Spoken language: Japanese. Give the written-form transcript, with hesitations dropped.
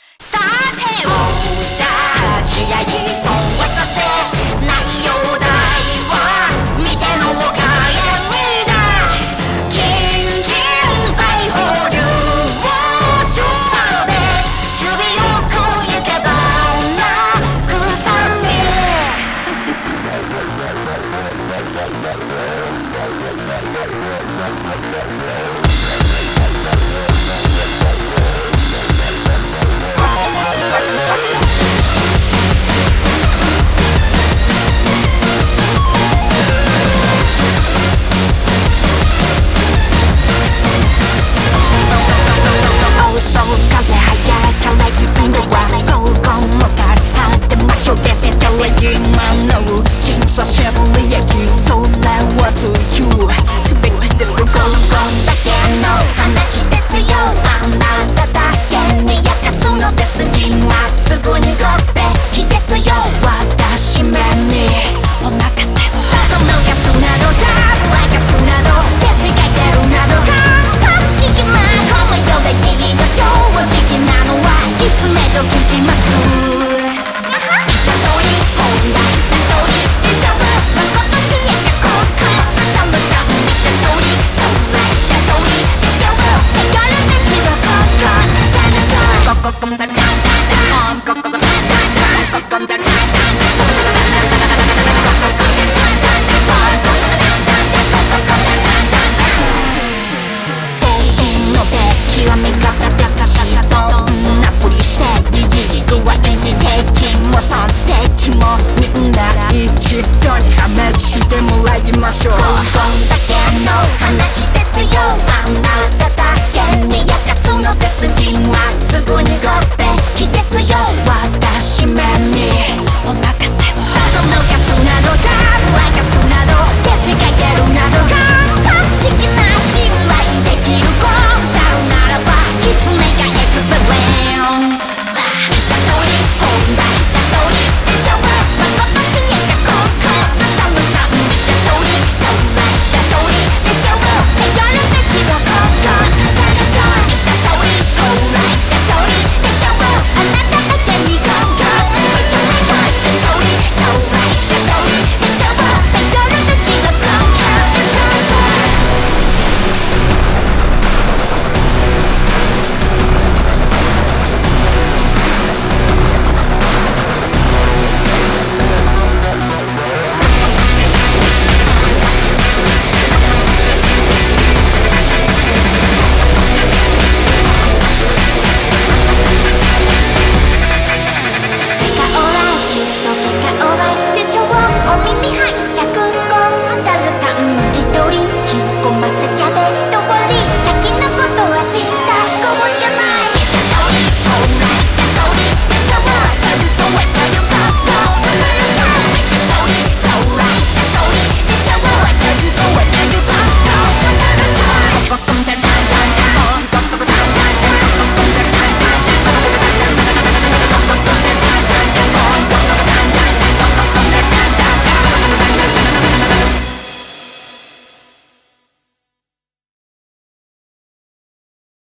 さて王者試合損はさせないようだいは見てのおかえりだ金銀財宝流を出版で守備よく行けばなくさみ久しぶりやきそれは追求すべてすごいこんだけの話ですよあなただけに焼かすのです今すぐにごべきですよ私めにお任せをさそのガスなどだガスなど消しかけるなど簡単的なこの世でいいでしょう正直なのはいつめと聞きますCome